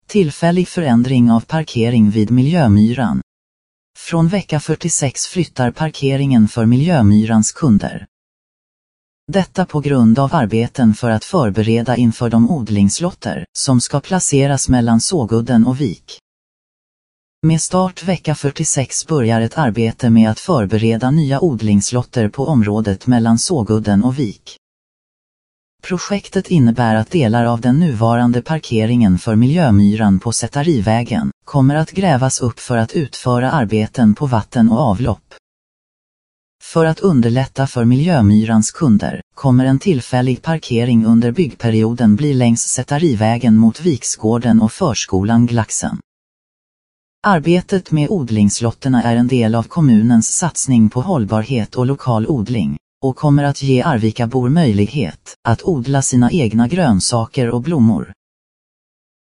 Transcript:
Tillfällig förändring av parkering vid Miljömyran. Från vecka 46 flyttar parkeringen för Miljömyrans kunder. Detta på grund av arbeten för att förbereda inför de odlingslotter som ska placeras mellan Sågudden och Vik. Med start vecka 46 börjar ett arbete med att förbereda nya odlingslotter på området mellan Sågudden och Vik. Projektet innebär att delar av den nuvarande parkeringen för Miljömyran på Sätarivägen kommer att grävas upp för att utföra arbeten på vatten och avlopp. För att underlätta för Miljömyrans kunder kommer en tillfällig parkering under byggperioden bli längs Sätarivägen mot Viksgården och förskolan Glaxen. Arbetet med odlingslotterna är en del av kommunens satsning på hållbarhet och lokal odling och kommer att ge Arvikabor möjlighet att odla sina egna grönsaker och blommor.